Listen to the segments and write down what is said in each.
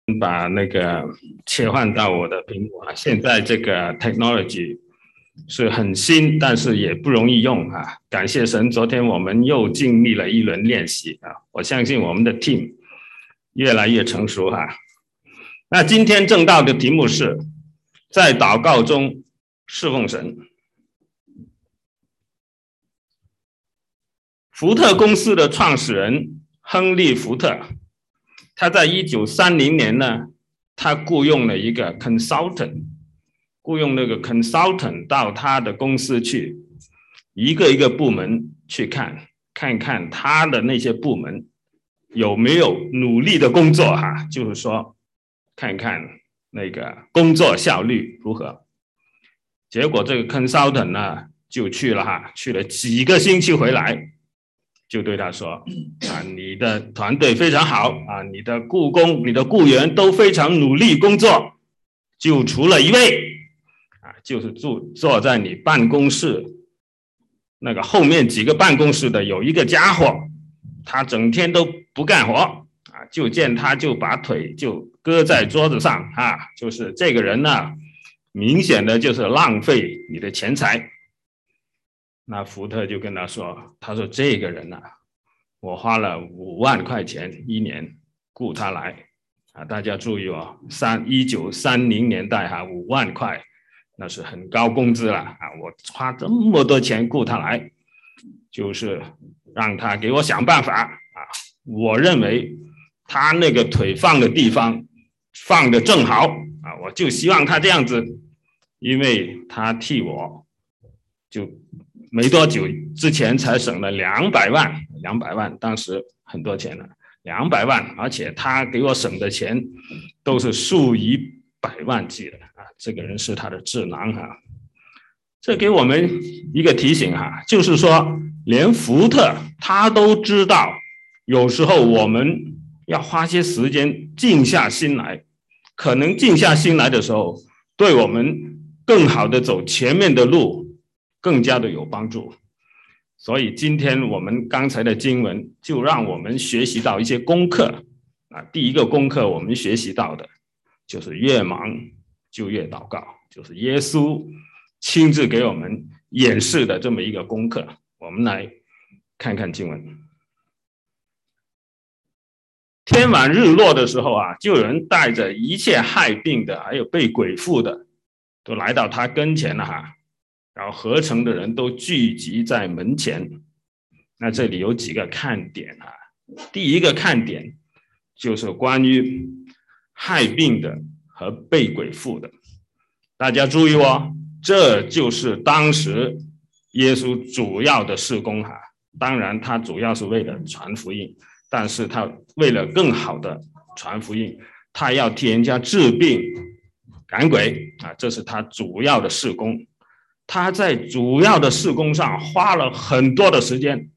把那个切换到我的屏幕啊。现在这个 technology 是很新，但是也不容易用啊。感谢神，昨天我们又经历了一轮练习啊。我相信我们的 team 越来越成熟哈。那今天正道的题目是在祷告中侍奉神。福特公司的创始人亨利·福特，他在1930年呢，他雇佣了一个 consultant， 雇佣那个 consultant 到他的公司去，一个一个部门去看看他的那些部门有没有努力的工作哈，就是说看看那个工作效率如何。结果这个 consultant 呢就去了哈，去了几个星期回来。就对他说啊，你的团队非常好啊，你的雇工、你的雇员都非常努力工作，就除了一位啊，就是坐在你办公室那个后面几个办公室的有一个家伙，他整天都不干活啊，就见他就把腿就搁在桌子上啊，就是这个人呢，明显的就是浪费你的钱财。那福特就跟他说，他说这个人啊，我花了5万块钱一年雇他来啊，大家注意哦，1930年代哈，5万块那是很高工资了啊，我花这么多钱雇他来，就是让他给我想办法啊，我认为他那个腿放的地方放的正好啊，我就希望他这样子，因为他替我就没多久之前才省了200万，当时很多钱了，200万，而且他给我省的钱都是数以百万计的啊！这个人是他的智囊哈，这给我们一个提醒哈，就是说连福特他都知道，有时候我们要花些时间静下心来，可能静下心来的时候，对我们更好的走前面的路更加的有帮助。所以今天我们刚才的经文就让我们学习到一些功课啊。第一个功课我们学习到的就是越忙就越祷告，就是耶稣亲自给我们演示的这么一个功课。我们来看看经文。天晚日落的时候啊，就有人带着一切害病的还有被鬼附的都来到他跟前了哈。然后合成的人都聚集在门前。那这里有几个看点啊。第一个看点就是关于害病的和被鬼附的。大家注意哦，这就是当时耶稣主要的事工哈。当然他主要是为了传福音，但是他为了更好的传福音，他要替人家治病赶鬼啊，这是他主要的事工。他在主要的事工上花了很多的时间。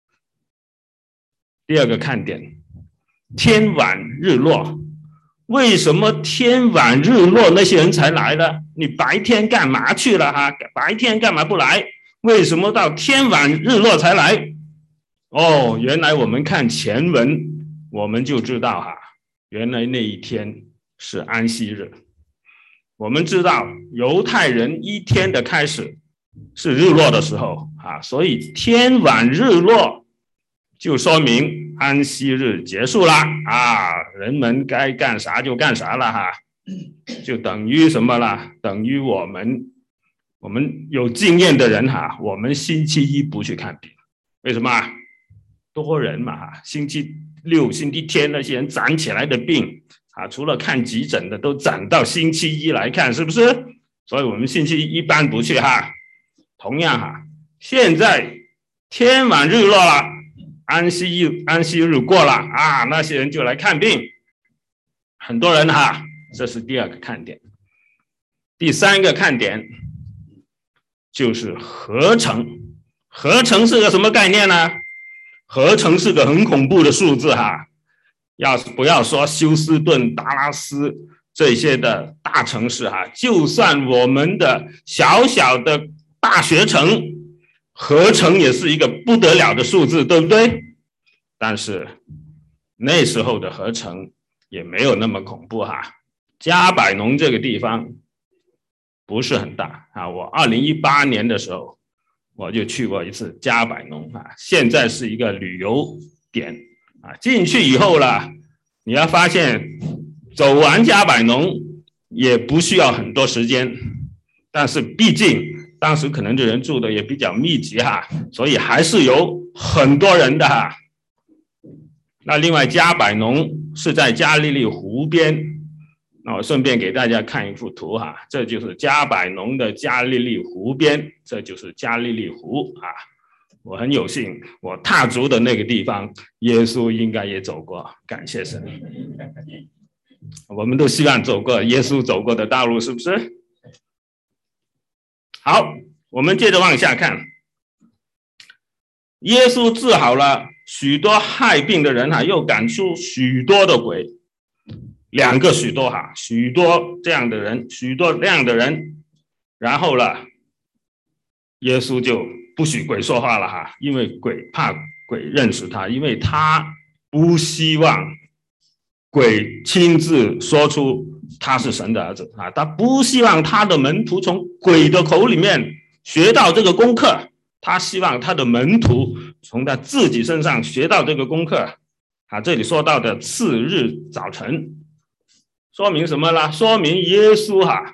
第二个看点，天晚日落。为什么天晚日落那些人才来呢？你白天干嘛去了哈？白天干嘛不来？为什么到天晚日落才来？哦，原来我们看前文我们就知道哈，原来那一天是安息日。我们知道犹太人一天的开始是日落的时候啊，所以天晚日落就说明安息日结束了啊，人们该干啥就干啥了哈，就等于什么了？等于我们有经验的人哈，我们星期一不去看病，为什么？多人嘛哈，星期六、星期天那些人攒起来的病啊，除了看急诊的，都攒到星期一来看，是不是？所以我们星期一般不去哈。同样哈，现在天晚日落了，安息日过了啊，那些人就来看病，很多人哈，这是第二个看点。第三个看点就是合成。合成是个什么概念呢？合成是个很恐怖的数字哈。不要说休斯顿、达拉斯这些的大城市哈，就算我们的小小的大学城，合成也是一个不得了的数字，对不对？但是那时候的合成也没有那么恐怖哈。加百农这个地方不是很大啊，我2018年的时候我就去过一次加百农啊，现在是一个旅游点啊。进去以后啦，你要发现走完加百农也不需要很多时间，但是毕竟当时可能这人住的也比较密集哈，所以还是有很多人的哈。那另外加百农是在加利利湖边，那我顺便给大家看一幅图哈，这就是加百农的加利利湖边，这就是加利利湖啊。我很有幸，我踏足的那个地方，耶稣应该也走过，感谢神。我们都希望走过耶稣走过的道路，是不是？好，我们接着往下看。耶稣治好了许多害病的人哈，又赶出许多的鬼。2个许多哈，许多这样的人，许多那样的人，然后了，耶稣就不许鬼说话了哈，因为鬼怕鬼认识他，因为他不希望鬼亲自说出他是神的儿子啊，他不希望他的门徒从鬼的口里面学到这个功课，他希望他的门徒从他自己身上学到这个功课啊。这里说到的次日早晨，说明什么啦？说明耶稣哈，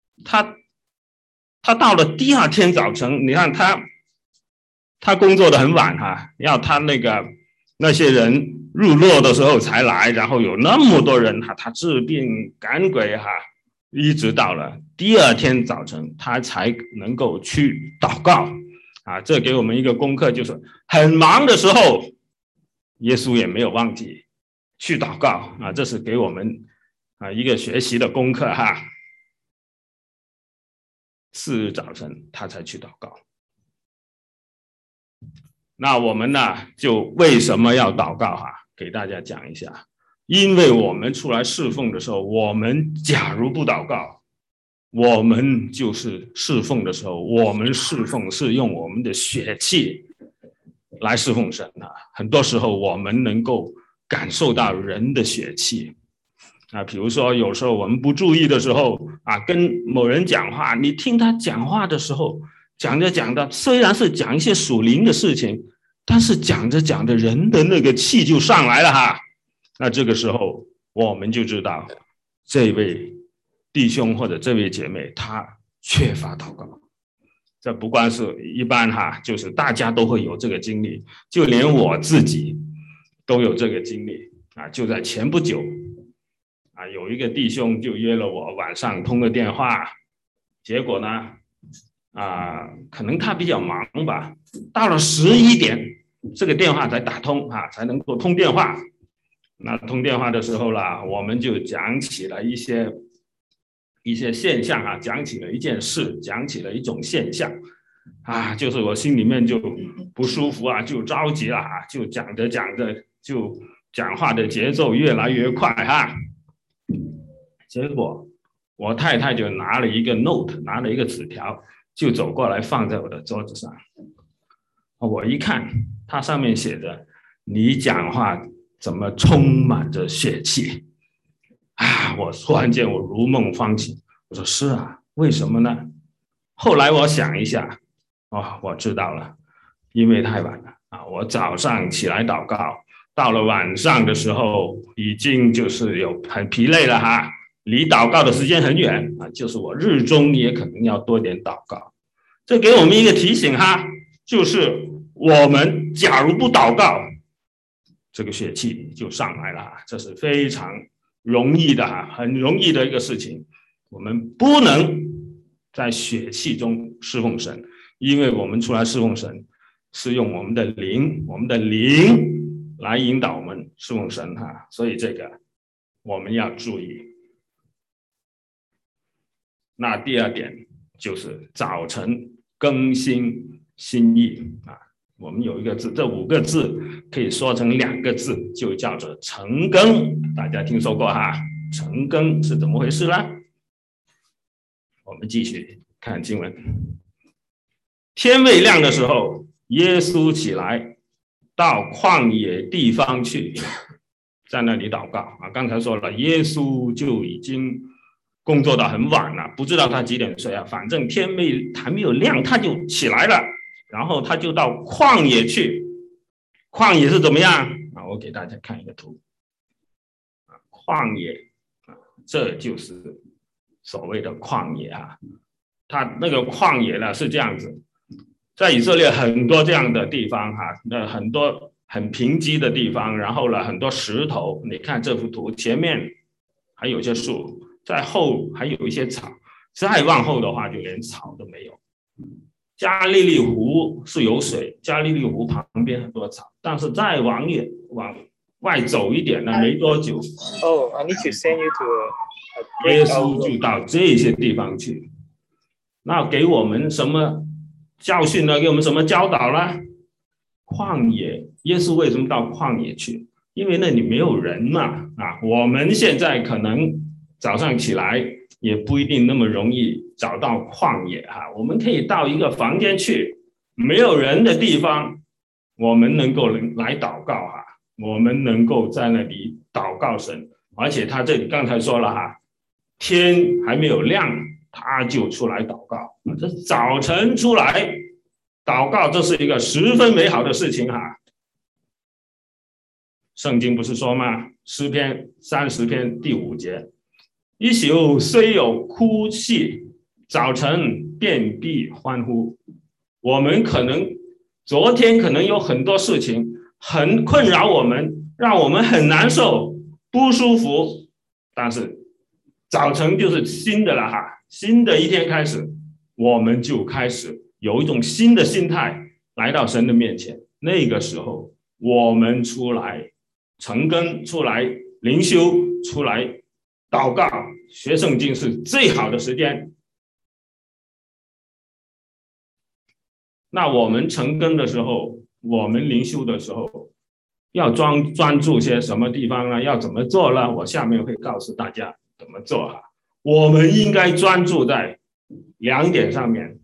他到了第2天早晨，你看他工作的很晚哈，要他那些人入落的时候才来，然后有那么多人哈，他治病赶鬼哈，一直到了第2天早晨，他才能够去祷告啊。这给我们一个功课，就是很忙的时候，耶稣也没有忘记去祷告啊，这是给我们一个学习的功课哈。次日早晨他才去祷告。那我们呢，就为什么要祷告哈？给大家讲一下。因为我们出来侍奉的时候，我们假如不祷告，我们就是侍奉的时候，我们侍奉是用我们的血气来侍奉神啊。很多时候我们能够感受到人的血气啊，比如说有时候我们不注意的时候啊，跟某人讲话，你听他讲话的时候，讲着讲的，虽然是讲一些属灵的事情，但是讲着讲着人的那个气就上来了哈。那这个时候我们就知道这位弟兄或者这位姐妹他缺乏祷告。这不光是一般哈，就是大家都会有这个经历，就连我自己都有这个经历啊。就在前不久啊，有一个弟兄就约了我晚上通个电话，结果呢可能他比较忙吧，到了11点这个电话才打通啊，才能够通电话。那通电话的时候啦，我们就讲起了一些现象啊，讲起了一件事，讲起了一种现象啊，就是我心里面就不舒服啊，就着急了啊，就讲着讲着就讲话的节奏越来越快哈。结果我太太就拿了一个 note， 拿了一个纸条，就走过来放在我的桌子上。我一看，它上面写着：“你讲话怎么充满着血气？”啊！我突然间我如梦方醒，我说是啊，为什么呢？后来我想一下，我知道了，因为太晚了啊！我早上起来祷告，到了晚上的时候，已经就是有很疲累了哈，离祷告的时间很远啊，就是我日中也可能要多点祷告。这给我们一个提醒哈，就是我们假如不祷告，这个血气就上来了，这是非常容易的很容易的一个事情。我们不能在血气中侍奉神，因为我们出来侍奉神是用我们的灵来引导我们侍奉神哈，所以这个我们要注意。那第2点就是早晨更新心意啊。我们有一个字，这5个字可以说成2个字，就叫做晨更。大家听说过哈？晨更是怎么回事呢？我们继续看经文。天未亮的时候，耶稣起来到旷野地方去。 在那里祷告啊。刚才说了，耶稣就已经工作到很晚了，不知道他几点睡啊，反正天还没有亮他就起来了，然后他就到旷野去。旷野是怎么样啊？我给大家看一个图啊，旷野啊，这就是所谓的旷野啊。它那个旷野呢是这样子，在以色列很多这样的地方哈，那很多很贫瘠的地方，然后呢很多石头，你看这幅图，前面还有一些树，在后还有一些草，再往后的话就连草都没有。加利利湖是有水，加利利湖旁边很多草，但是再往外走一点呢，没多久 I need to send you to 耶稣就到这些地方去。那给我们什么教训呢？给我们什么教导呢？旷野，耶稣为什么到旷野去？因为那里没有人嘛啊！我们现在可能早上起来也不一定那么容易找到旷野哈，我们可以到一个房间去，没有人的地方，我们能够来祷告哈，我们能够在那里祷告神，而且他这里刚才说了哈，天还没有亮，他就出来祷告，这早晨出来祷告，这是一个十分美好的事情哈。圣经不是说吗？诗篇30篇第5节，一宿虽有哭泣，早晨便必欢呼。我们可能昨天可能有很多事情很困扰我们，让我们很难受不舒服，但是早晨就是新的了哈，新的一天开始，我们就开始有一种新的心态来到神的面前。那个时候我们出来晨更，出来灵修，出来祷告学圣经是最好的时间。那我们晨更的时候，我们灵修的时候要专注些什么地方呢？要怎么做呢？我下面会告诉大家怎么做哈。我们应该专注在2点上面。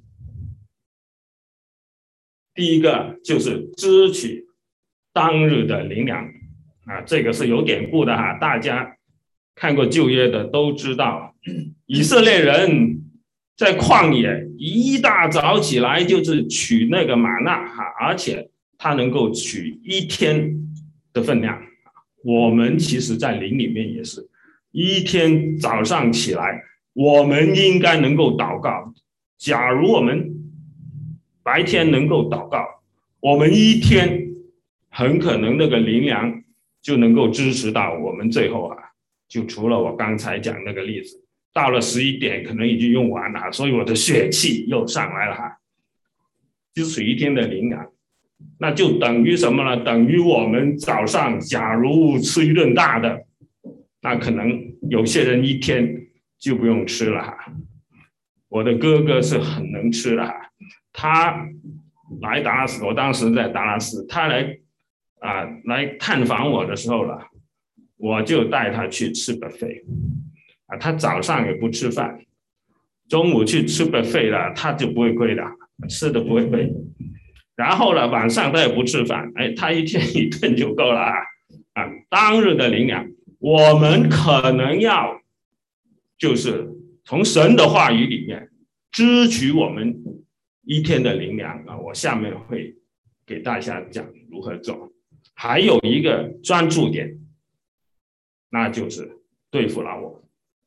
第一个就是支取当日的灵粮啊，这个是有典故的哈，大家看过旧约的都知道，以色列人在旷野一大早起来就是取那个玛纳哈，而且他能够取1天的分量。我们其实在灵里面也是1天早上起来，我们应该能够祷告。假如我们白天能够祷告，我们1天很可能那个灵粮就能够支持到我们最后啊，就除了我刚才讲那个例子，到了11点可能已经用完了，所以我的血气又上来了哈，支持1天的灵粮，那就等于什么呢？等于我们早上假如吃一顿大的，那可能有些人1天就不用吃了哈。我的哥哥是很能吃的哈，他来达拉斯，我当时在达拉斯，他来探访我的时候了，我就带他去吃 buffet 啊，他早上也不吃饭，中午去吃 buffet 了，他就不会亏的，吃的不会亏。然后呢，晚上他也不吃饭，他1天1顿就够了啊！当日的灵粮，我们可能要就是从神的话语里面支取我们1天的灵粮啊！我下面会给大家讲如何做。还有一个专注点，那就是对付老我。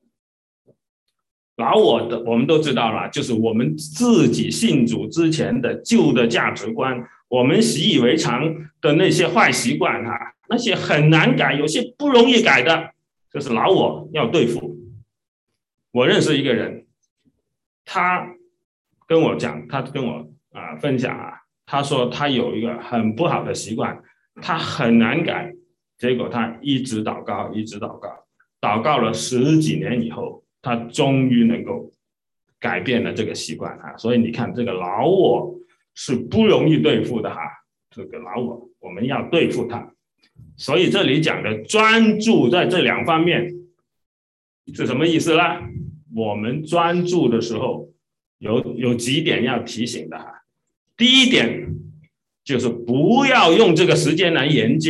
老我的我们都知道了，就是我们自己信主之前的旧的价值观，我们习以为常的那些坏习惯哈，那些很难改，有些不容易改的，就是老我要对付。我认识一个人，他跟我讲，他跟我分享啊，他说他有一个很不好的习惯，他很难改，结果他一直祷告，一直祷告，祷告了10几年以后，他终于能够改变了这个习惯啊。所以你看，这个老我是不容易对付的哈，这个老我们要对付他。所以这里讲的专注在这2方面是什么意思呢？我们专注的时候有几点要提醒的哈。第一点就是不要用这个时间来研经啊，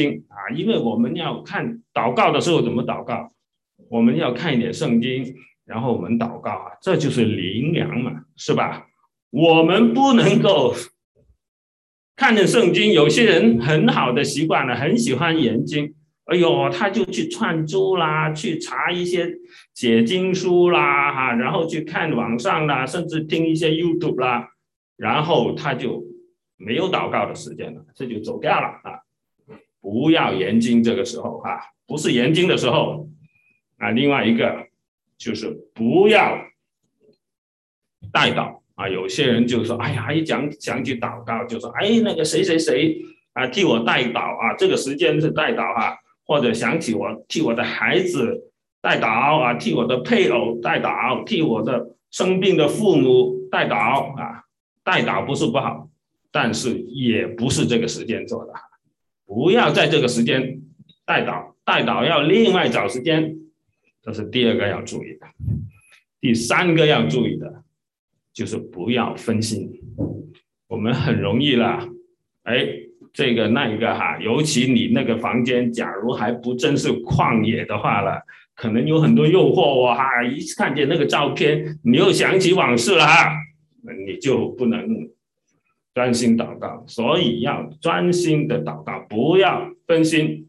因为我们要看祷告的时候怎么祷告，我们要看一点圣经，然后我们祷告啊，这就是灵粮嘛，是吧？我们不能够看着圣经，有些人很好的习惯了，很喜欢研经，哎呦，他就去串珠啦，去查一些解经书啦，然后去看网上啦，甚至听一些 YouTube 啦，然后他就没有祷告的时间了，这就走掉了啊！不要研经，这个时候啊，不是研经的时候啊。另外一个就是不要代祷啊，有些人就说，哎呀，一讲起祷告，就说，哎，那个谁谁谁啊，替我代祷啊，这个时间是代祷啊，或者想起我替我的孩子代祷啊，替我的配偶代祷，替我的生病的父母代祷啊。代祷不是不好，但是也不是这个时间做的，不要在这个时间代祷，代祷要另外找时间，这是第二个要注意的。第三个要注意的就是不要分心，我们很容易啦，哎，这个那一个哈，尤其你那个房间假如还不真是旷野的话了，可能有很多诱惑哦哈，一看见那个照片，你又想起往事了哈，你就不能专心祷告，所以要专心的祷告，不要分心。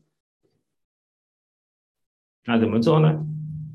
那怎么做呢？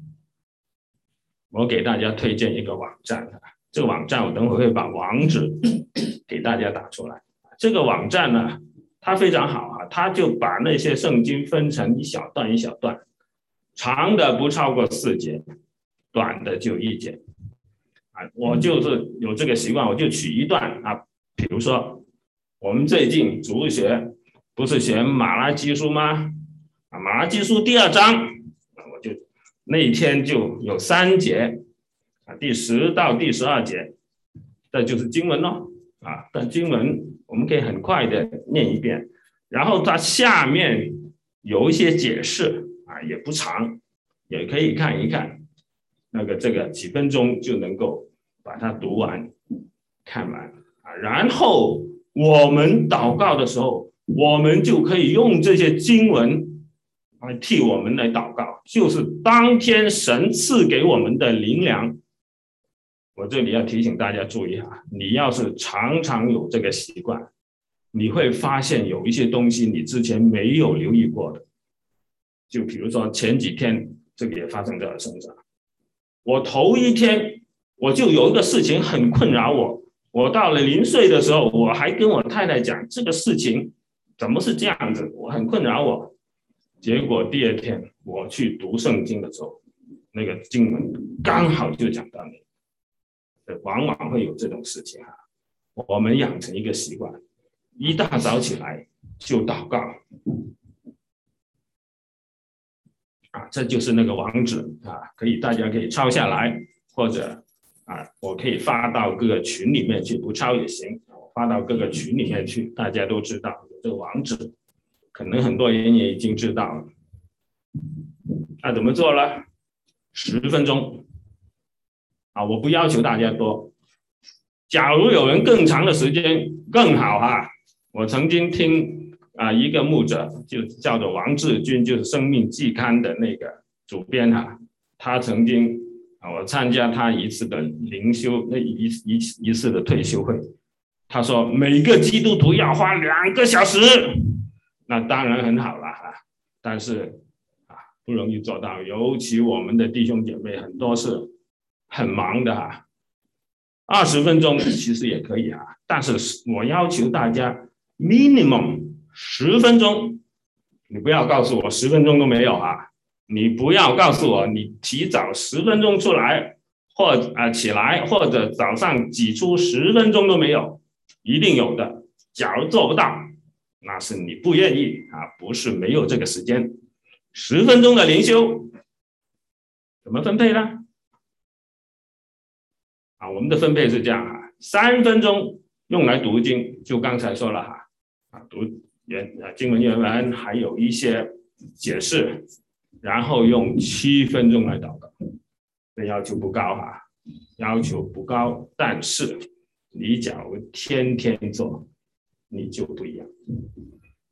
我给大家推荐一个网站，这个网站我等会会把网址给大家打出来。这个网站呢，它非常好啊，它就把那些圣经分成一小段一小段，长的不超过4节，短的就1节。我就是有这个习惯，我就取一段啊，比如说我们最近主日学不是学马拉基书吗？马拉基书第2章，我就那一天就有3节第10到第12节，这就是经文咯啊。但经文我们可以很快的念一遍，然后它下面有一些解释啊，也不长，也可以看一看。这个几分钟就能够把它读完看完啊，然后我们祷告的时候，我们就可以用这些经文来替我们来祷告，就是当天神赐给我们的灵粮。我这里要提醒大家注意啊，你要是常常有这个习惯，你会发现有一些东西你之前没有留意过的。就比如说前几天这个也发生在我身上，我头一天我就有一个事情很困扰我，我到了临睡的时候，我还跟我太太讲这个事情怎么是这样子，我很困扰我。结果第2天我去读圣经的时候，那个经文刚好就讲到你，往往会有这种事情啊。我们养成一个习惯，一大早起来就祷告啊，这就是那个网址啊，大家可以抄下来，或者啊，我可以发到各个群里面去，不抄也行，发到各个群里面去，大家都知道有这个网址，可能很多人也已经知道了。那怎么做呢？10分钟啊，我不要求大家多，假如有人更长的时间更好啊。我曾经听一个牧者就叫做王志军，就是《生命季刊》的那个主编啊，他曾经我参加他一次的灵修，那一次的退休会，他说每个基督徒要花2个小时，那当然很好了但是不容易做到，尤其我们的弟兄姐妹很多是很忙的20分钟其实也可以但是我要求大家 minimum 10分钟，你不要告诉我10分钟都没有你不要告诉我你提早10分钟出来或起来，或者早上挤出10分钟都没有，一定有的。假如做不到，那是你不愿意不是没有这个时间。10分钟的灵修怎么分配呢？我们的分配是这样3分钟用来读经，就刚才说了读经文原文，还有一些解释，然后用7分钟来祷告。这要求不高要求不高，但是你假如天天做，你就不一样。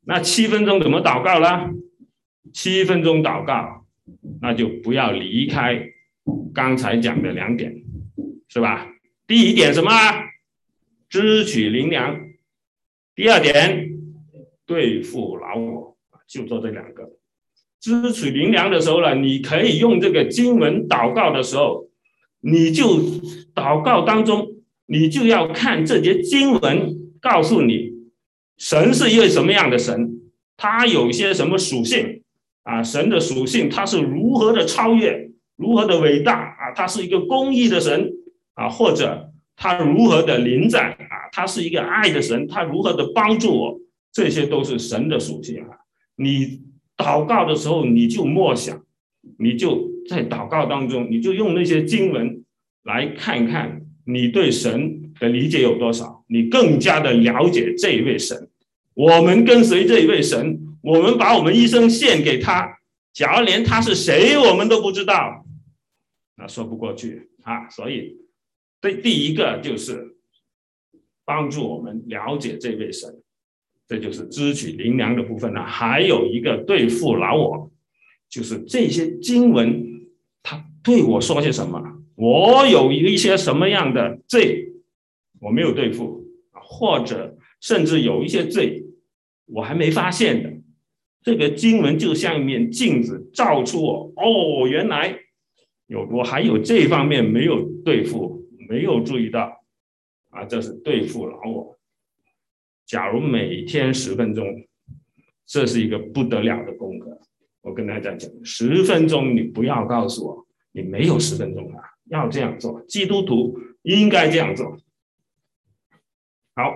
那7分钟怎么祷告啦？7分钟祷告，那就不要离开刚才讲的2点，是吧？第1点什么？支取灵粮。第2点，对付老我，就做这2个。支取灵粮的时候呢，你可以用这个经文祷告的时候，你就祷告当中，你就要看这节经文告诉你，神是一位什么样的神，他有一些什么属性啊？神的属性，他是如何的超越，如何的伟大啊？他是一个公义的神啊，或者他如何的临在啊？他是一个爱的神，他如何的帮助我？这些都是神的属性啊。你祷告的时候，你就默想，你就在祷告当中，你就用那些经文来看看你对神的理解有多少，你更加的了解这一位神。我们跟随这一位神，我们把我们一生献给他，假如连他是谁我们都不知道，那说不过去啊。所以第1个就是帮助我们了解这位神，这就是支取灵粮的部分呢。还有一个对付老我，就是这些经文他对我说些什么，我有一些什么样的罪我没有对付，或者甚至有一些罪我还没发现的，这个经文就像一面镜子照出我，哦，原来我还有这方面没有对付，没有注意到啊，这是对付老我。假如每天10分钟，这是一个不得了的功课。我跟大家讲，10分钟你不要告诉我你没有10分钟啊，要这样做，基督徒应该这样做。好，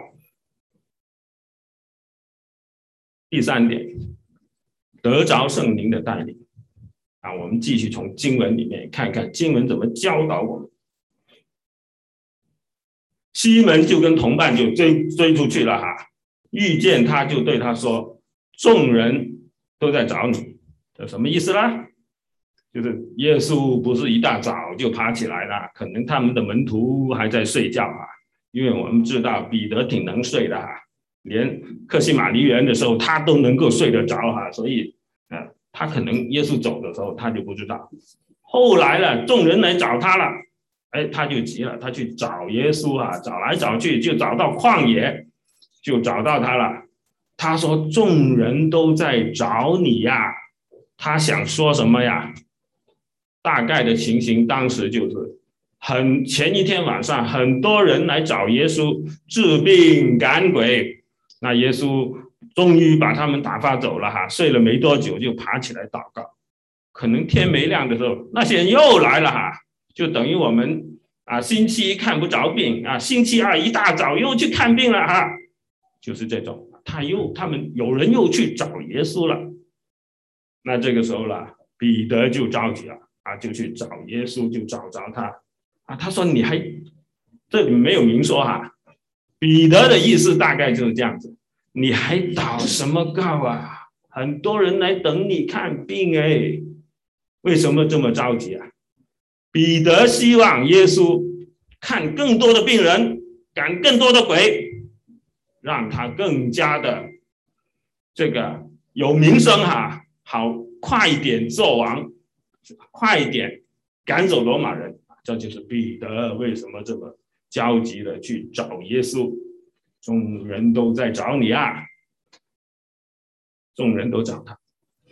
第3点，得着圣灵的带领啊。我们继续从经文里面看看经文怎么教导我们。西门就跟同伴就追出去了哈，遇见他就对他说，众人都在找你，这什么意思啦？就是耶稣不是一大早就爬起来了，可能他们的门徒还在睡觉啊。因为我们知道彼得挺能睡的哈，连客西马尼园的时候他都能够睡得着哈，所以他可能耶稣走的时候他就不知道。后来了，众人来找他了，他就急了，他去找耶稣啊，找来找去就找到旷野，就找到他了。他说众人都在找你呀，他想说什么呀？大概的情形当时就是前一天晚上很多人来找耶稣治病赶鬼，那耶稣终于把他们打发走了哈，睡了没多久就爬起来祷告。可能天没亮的时候，那些人又来了哈，就等于我们星期1看不着病啊，星期2一大早又去看病了哈，就是这种。他们有人又去找耶稣了，那这个时候了，彼得就着急了啊，就去找耶稣，就找着他啊。他说你还这里没有明说哈，彼得的意思大概就是这样子，你还祷什么告啊？很多人来等你看病为什么这么着急啊？彼得希望耶稣看更多的病人，赶更多的鬼，让他更加的这个有名声哈，好快一点做王，快一点赶走罗马人。这就是彼得为什么这么焦急的去找耶稣。众人都在找你啊，众人都找他。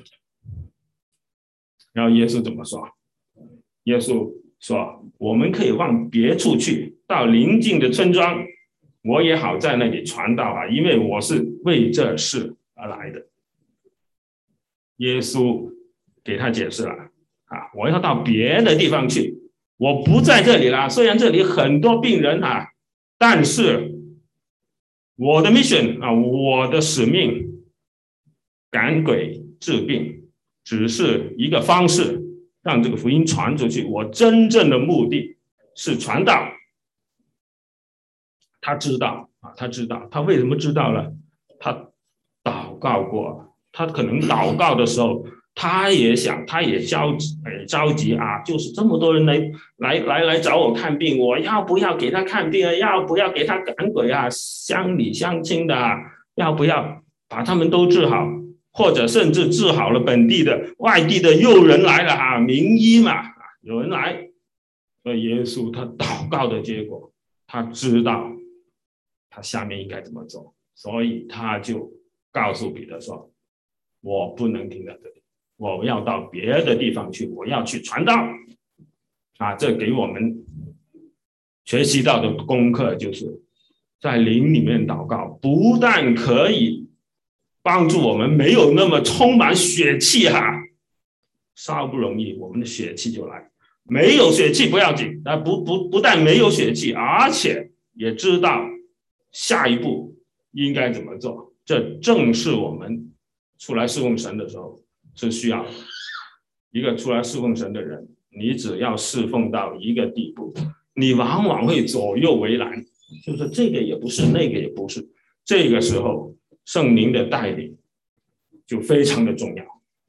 然后耶稣怎么说？耶稣说我们可以往别处去，到邻近的村庄，我也好在那里传道啊，因为我是为这事而来的。耶稣给他解释了啊，我要到别的地方去，我不在这里了。虽然这里很多病人啊，但是我的 mission 啊，我的使命，赶鬼治病，只是一个方式，让这个福音传出去。我真正的目的是传道。他知道啊，他为什么知道呢？他祷告过，他可能祷告的时候，他也想，他也着急啊，就是这么多人来找我看病，我要不要给他看病啊？要不要给他赶鬼啊？乡里乡亲的啊，要不要把他们都治好，或者甚至治好了本地的、外地的又人来了哈，名医嘛，有人来。所以耶稣他祷告的结果，他知道他下面应该怎么做，所以他就告诉彼得说：“我不能停在这里，我要到别的地方去，我要去传道。”这给我们学习到的功课就是在灵里面祷告，不但可以帮助我们没有那么充满血气稍不容易我们的血气就来，没有血气不要紧，不但没有血气，而且也知道下一步应该怎么做。这正是我们出来侍奉神的时候是需要的。一个出来侍奉神的人，你只要侍奉到一个地步，你往往会左右为难，就是这个也不是，那个也不是。这个时候圣灵的带领就非常的重要。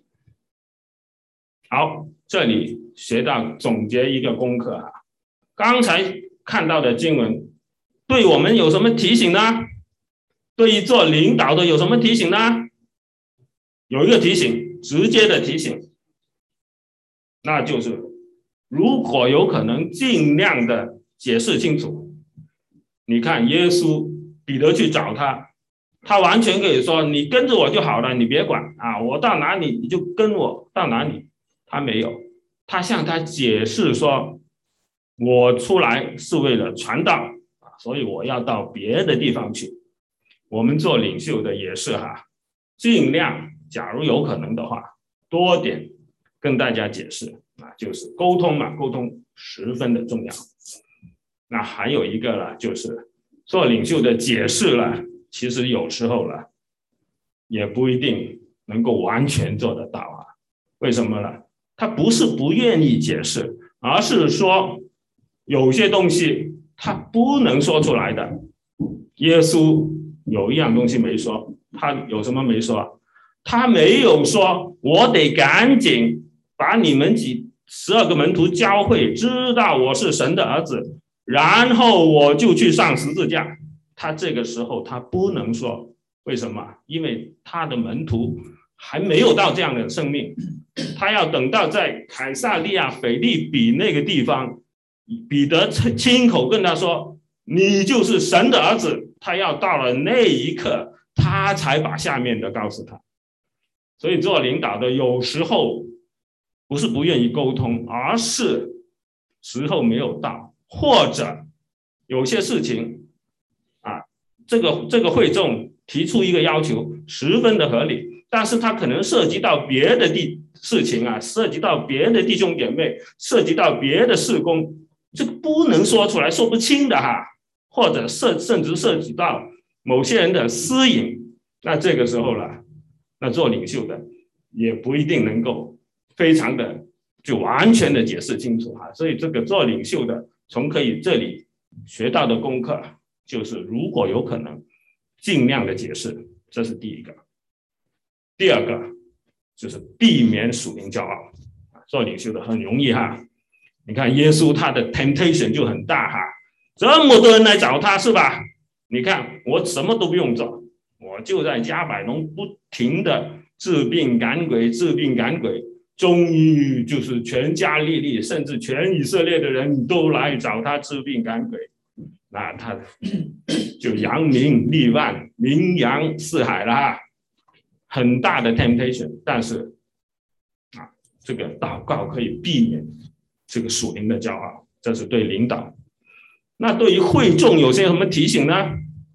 好，这里学到总结一个功课刚才看到的经文对我们有什么提醒呢？对于做领导的有什么提醒呢？有一个提醒，直接的提醒，那就是如果有可能尽量的解释清楚。你看耶稣彼得去找他，他完全可以说你跟着我就好了，你别管我到哪里你就跟我到哪里。他没有，他向他解释说，我出来是为了传道所以我要到别的地方去。我们做领袖的也是尽量假如有可能的话多点跟大家解释就是沟通嘛，沟通十分的重要。那还有一个了，就是做领袖的解释了，其实有时候了也不一定能够完全做得到为什么呢？他不是不愿意解释，而是说有些东西他不能说出来的。耶稣有一样东西没说，他有什么没说？他没有说我得赶紧把你们12个门徒教会，知道我是神的儿子，然后我就去上十字架。他这个时候他不能说，为什么？因为他的门徒还没有到这样的生命，他要等到在凯撒利亚腓立比那个地方，彼得亲口跟他说你就是神的儿子，他要到了那一刻他才把下面的告诉他。所以做领导的有时候不是不愿意沟通，而是时候没有到，或者有些事情这个会众提出一个要求十分的合理，但是他可能涉及到别的事情涉及到别的弟兄姐妹，涉及到别的事工，这个不能说出来，说不清的或者甚至涉及到某些人的私隐。那这个时候了，那做领袖的也不一定能够非常的就完全的解释清楚所以这个做领袖的从可以这里学到的功课就是如果有可能尽量的解释，这是第一个。第二个就是避免属灵骄傲。做领袖的很容易你看耶稣他的 temptation 就很大这么多人来找他是吧？你看我什么都不用做，我就在加百农不停的治病赶鬼，终于就是全加利利甚至全以色列的人都来找他治病赶鬼，那他就扬名立万，名扬四海了很大的 temptation。 但是这个祷告可以避免这个属灵的骄傲，这是对领导。那对于会众有些什么提醒呢？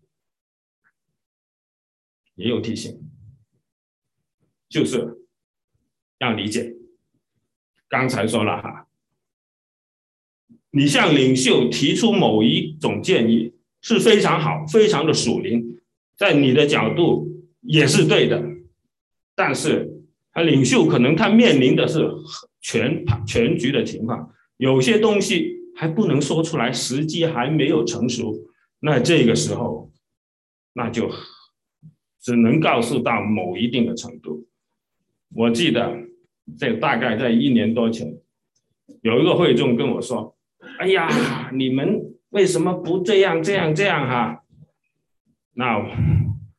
也有提醒，就是要理解刚才说了你向领袖提出某一种建议是非常好，非常的属灵，在你的角度也是对的，但是领袖可能他面临的是全局的情况，有些东西还不能说出来，时机还没有成熟，那这个时候那就只能告诉到某一定的程度。我记得这大概在1年多前，有一个会众跟我说，哎呀，你们为什么不这样那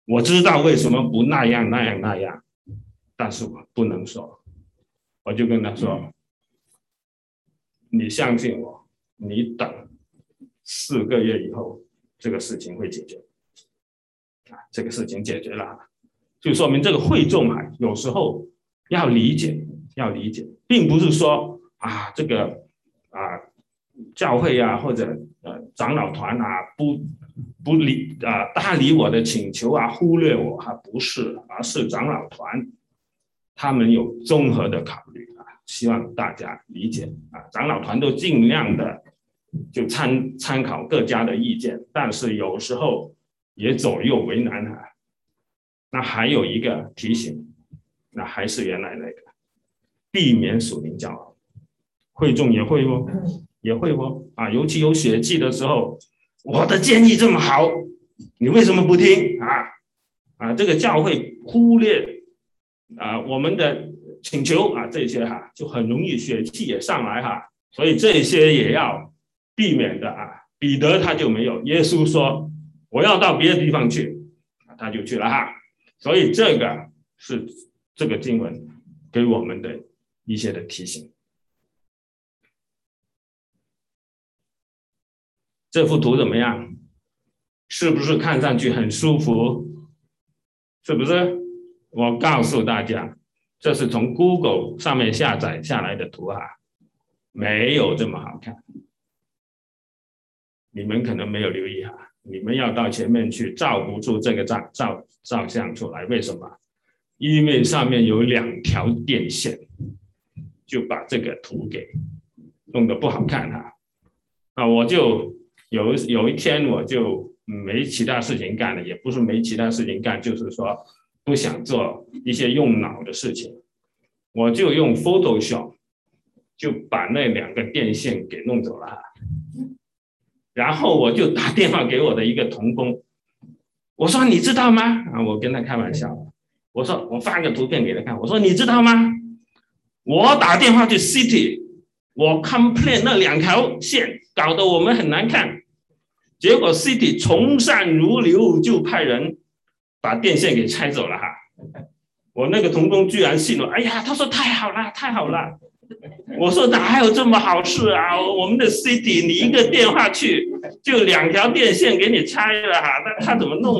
我知道为什么不那样，但是我不能说。我就跟他说，你相信我，你等4个月以后，这个事情会解决。这个事情解决了，就说明这个会众有时候要理解，并不是说这个教会或者长老团不搭理我的请求忽略我不是，而是长老团他们有综合的考虑希望大家理解长老团都尽量的就参考各家的意见，但是有时候也左右为难那还有一个提醒，那还是原来那个，避免属灵骄傲。会众也会尤其有血气的时候，我的建议这么好，你为什么不听这个教会忽略我们的请求这些就很容易血气也上来所以这些也要避免的彼得他就没有，耶稣说我要到别的地方去，他就去了所以这个是这个经文给我们的一些的提醒。这幅图怎么样？是不是看上去很舒服？是不是？我告诉大家，这是从 Google 上面下载下来的图没有这么好看。你们可能没有留意你们要到前面去照不出这个照相出来，为什么？因为上面有2条电线，就把这个图给弄得不好看我就有一天我就没其他事情干了，也不是没其他事情干，就是说不想做一些用脑的事情，我就用 Photoshop 就把那2个电线给弄走了然后我就打电话给我的一个同工，我说你知道吗我跟他开玩笑，我说我发个图片给他看，我说你知道吗？我打电话去 City， 我 complain 那2条线搞得我们很难看，结果 City 从善如流，就派人把电线给拆走了我那个同工居然信了，哎呀，他说太好了太好了。我说哪还有这么好事我们的 City 你一个电话去就2条电线给你拆了那他怎么弄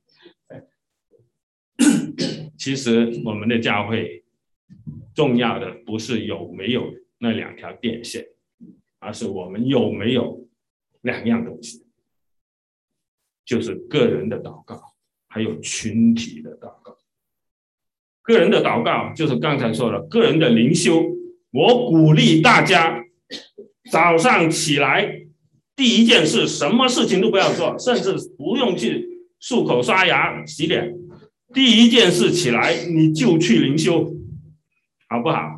其实我们的教会重要的不是有没有那2条电线，而是我们有没有2样东西，就是个人的祷告还有群体的祷告。个人的祷告就是刚才说的个人的灵修，我鼓励大家早上起来第一件事什么事情都不要做，甚至不用去漱口刷牙洗脸，第一件事起来你就去灵修，好不好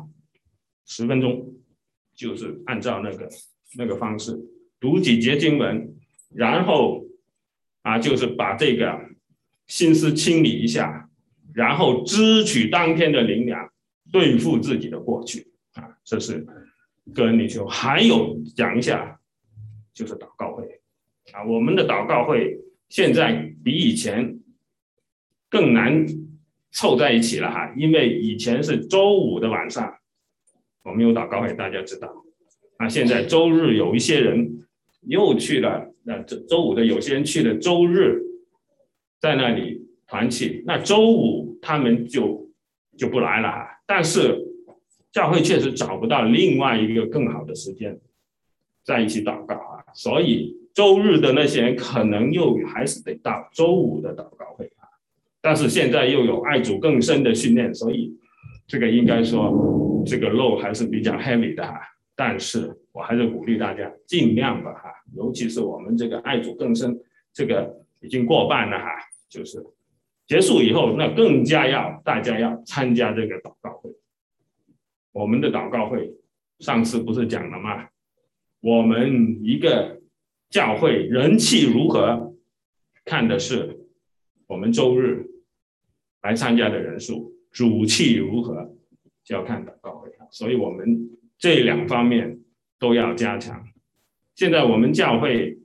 ？10分钟，就是按照那个方式读几节经文，然后就是把这个心思清理一下，然后支取当天的灵粮，对付自己的过去这是个人领袖。还有讲一下就是祷告会我们的祷告会现在比以前更难凑在一起了因为以前是周5的晚上我们有祷告会，大家知道现在周日有一些人又去了周5的有些人去了周日在那里团契，那周5他们就不来了但是教会确实找不到另外一个更好的时间在一起祷告所以周日的那些人可能又还是得到周5的祷告会但是现在又有爱主更深的训练，所以这个应该说这个 load 还是比较 heavy 的但是我还是鼓励大家尽量吧尤其是我们这个爱主更深这个已经过半了就是结束以后那更加大家要参加这个祷告会。我们的祷告会上次不是讲了吗？我们一个教会人气如何看的是我们周日来参加的人数，主气如何就要看祷告会所以我们这2方面都要加强。现在我们教会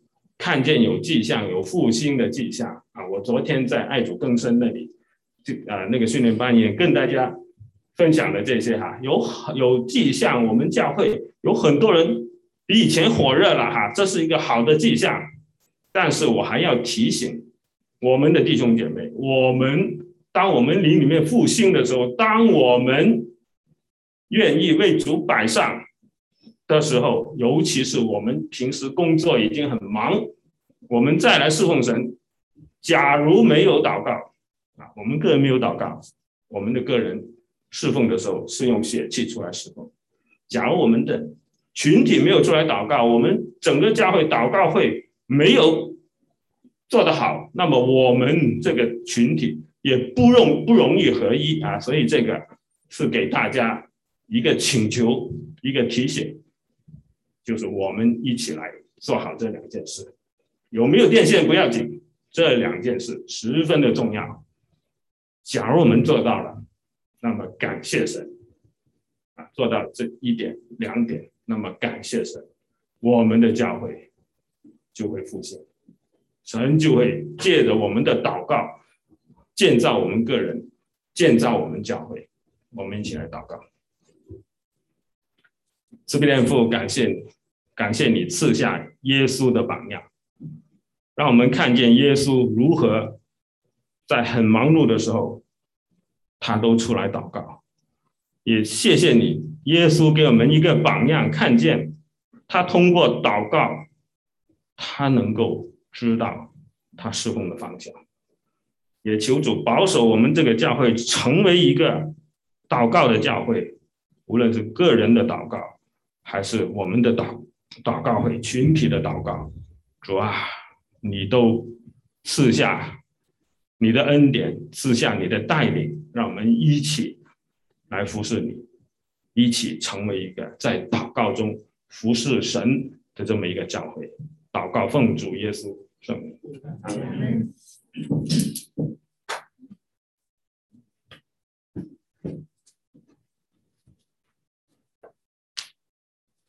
看见有迹象，有复兴的迹象啊！我昨天在爱主更深那里，那个训练班也跟大家分享了这些哈，有迹象，我们教会有很多人比以前火热了哈，这是一个好的迹象。但是我还要提醒我们的弟兄姐妹，当我们灵里面复兴的时候，当我们愿意为主摆上的时候，尤其是我们平时工作已经很忙，我们再来侍奉神，假如没有祷告啊，我们个人没有祷告，我们的个人侍奉的时候是用血气出来侍奉。假如我们的群体没有出来祷告，我们整个教会祷告会没有做得好，那么我们这个群体也不容易合一啊。所以这个是给大家一个请求，一个提醒，就是我们一起来做好这两件事。有没有电线不要紧，这两件事十分的重要。假如我们做到了，那么感谢神啊，做到这一点两点，那么感谢神，我们的教会就会复兴，神就会借着我们的祷告建造我们个人，建造我们教会。我们一起来祷告。慈悲天父，感谢你，感谢你赐下耶稣的榜样，让我们看见耶稣如何在很忙碌的时候他都出来祷告。也谢谢你，耶稣给我们一个榜样，看见他通过祷告，他能够知道他侍奉的方向。也求主保守我们这个教会成为一个祷告的教会，无论是个人的祷告，还是我们的祷告会群体的祷告。主啊，你都赐下你的恩典，赐下你的带领，让我们一起来服侍你，一起成为一个在祷告中服侍神的这么一个教会。祷告奉主耶稣圣名。